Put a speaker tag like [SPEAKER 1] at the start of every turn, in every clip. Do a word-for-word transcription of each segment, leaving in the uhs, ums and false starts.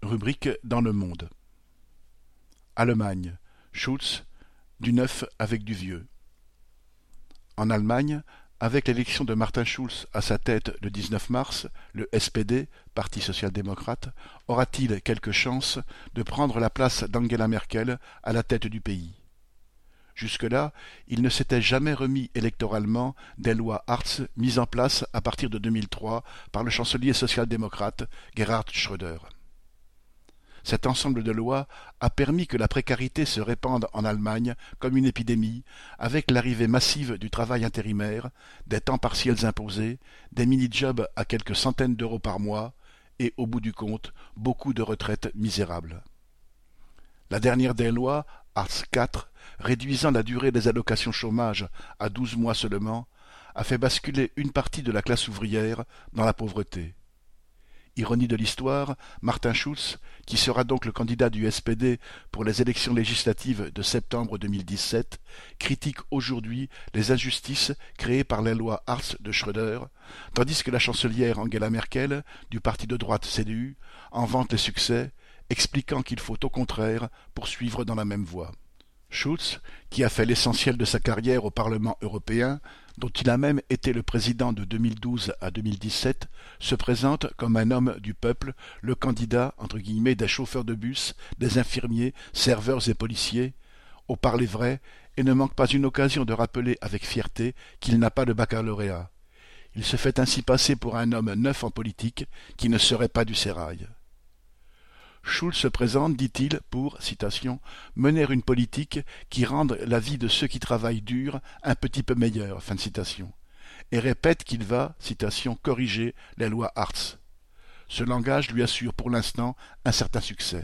[SPEAKER 1] Rubrique dans le monde. Allemagne. Schulz, du neuf avec du vieux. En Allemagne, avec l'élection de Martin Schulz à sa tête le dix-neuf mars, le S P D, Parti social-démocrate, aura-t-il quelque chance de prendre la place d'Angela Merkel à la tête du pays? Jusque-là, il ne s'était jamais remis électoralement des lois Hartz mises en place à partir de deux mille trois par le chancelier social-démocrate Gerhard Schröder. Cet ensemble de lois a permis que la précarité se répande en Allemagne comme une épidémie, avec l'arrivée massive du travail intérimaire, des temps partiels imposés, des mini-jobs à quelques centaines d'euros par mois, et, au bout du compte, beaucoup de retraites misérables. La dernière des lois, Hartz quatre, réduisant la durée des allocations chômage à douze mois seulement, a fait basculer une partie de la classe ouvrière dans la pauvreté. Ironie de l'histoire, Martin Schulz, qui sera donc le candidat du S P D pour les élections législatives de septembre deux mille dix-sept, critique aujourd'hui les injustices créées par les lois Hartz de Schröder, tandis que la chancelière Angela Merkel, du parti de droite C D U, en vante les succès, expliquant qu'il faut au contraire poursuivre dans la même voie. Schulz, qui a fait l'essentiel de sa carrière au Parlement européen, dont il a même été le président de deux mille douze à deux mille dix-sept, se présente comme un homme du peuple, le candidat entre guillemets des chauffeurs de bus, des infirmiers, serveurs et policiers, au parler vrai, et ne manque pas une occasion de rappeler avec fierté qu'il n'a pas de baccalauréat. Il se fait ainsi passer pour un homme neuf en politique qui ne serait pas du sérail. Schulz se présente, dit-il, pour, citation, « mener une politique qui rende la vie de ceux qui travaillent dur un petit peu meilleure », fin de citation, et répète qu'il va, citation, « corriger les lois Hartz ». Ce langage lui assure pour l'instant un certain succès.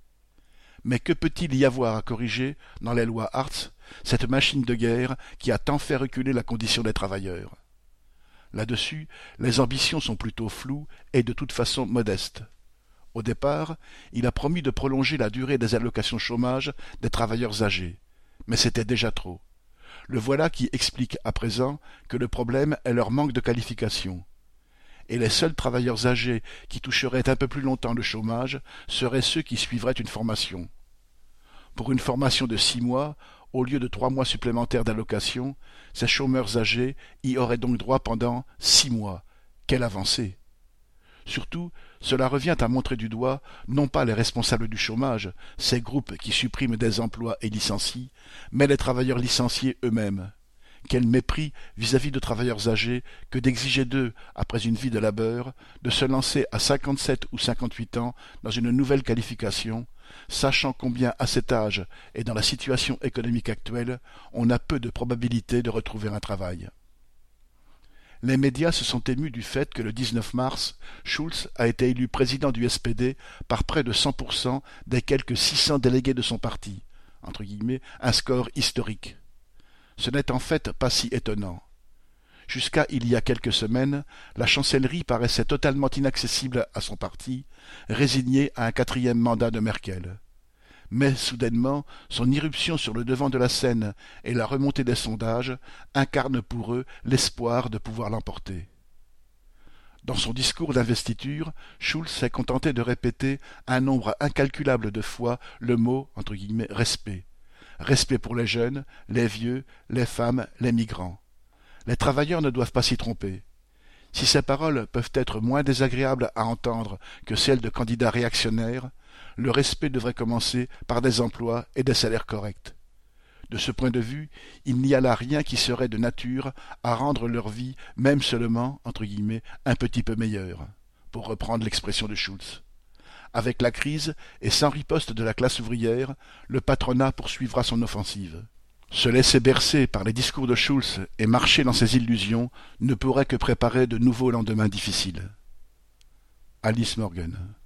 [SPEAKER 1] Mais que peut-il y avoir à corriger dans les lois Hartz, cette machine de guerre qui a tant fait reculer la condition des travailleurs? Là-dessus, les ambitions sont plutôt floues et de toute façon modestes. Au départ, il a promis de prolonger la durée des allocations chômage des travailleurs âgés. Mais c'était déjà trop. Le voilà qui explique à présent que le problème est leur manque de qualification. Et les seuls travailleurs âgés qui toucheraient un peu plus longtemps le chômage seraient ceux qui suivraient une formation. Pour une formation de six mois, au lieu de trois mois supplémentaires d'allocation, ces chômeurs âgés y auraient donc droit pendant six mois. Quelle avancée! Surtout, cela revient à montrer du doigt non pas les responsables du chômage, ces groupes qui suppriment des emplois et licencient, mais les travailleurs licenciés eux-mêmes. Quel mépris vis-à-vis de travailleurs âgés que d'exiger d'eux, après une vie de labeur, de se lancer à cinquante-sept ou cinquante-huit ans dans une nouvelle qualification, sachant combien à cet âge et dans la situation économique actuelle, on a peu de probabilité de retrouver un travail. Les médias se sont émus du fait que le dix-neuf mars, Schulz a été élu président du S P D par près de cent pour cent des quelques six cents délégués de son parti, entre guillemets, un score historique. Ce n'est en fait pas si étonnant. Jusqu'à il y a quelques semaines, la chancellerie paraissait totalement inaccessible à son parti, résignée à un quatrième mandat de Merkel. Mais soudainement, son irruption sur le devant de la scène et la remontée des sondages incarnent pour eux l'espoir de pouvoir l'emporter. Dans son discours d'investiture, Schulz s'est contenté de répéter un nombre incalculable de fois le mot entre guillemets, « respect ». Respect pour les jeunes, les vieux, les femmes, les migrants. Les travailleurs ne doivent pas s'y tromper. Si ces paroles peuvent être moins désagréables à entendre que celles de candidats réactionnaires, le respect devrait commencer par des emplois et des salaires corrects. De ce point de vue, il n'y a là rien qui serait de nature à rendre leur vie, même seulement, entre guillemets, un petit peu meilleure, pour reprendre l'expression de Schulz. Avec la crise et sans riposte de la classe ouvrière, le patronat poursuivra son offensive. Se laisser bercer par les discours de Schulz et marcher dans ses illusions ne pourrait que préparer de nouveaux lendemains difficiles. Alice Morgan.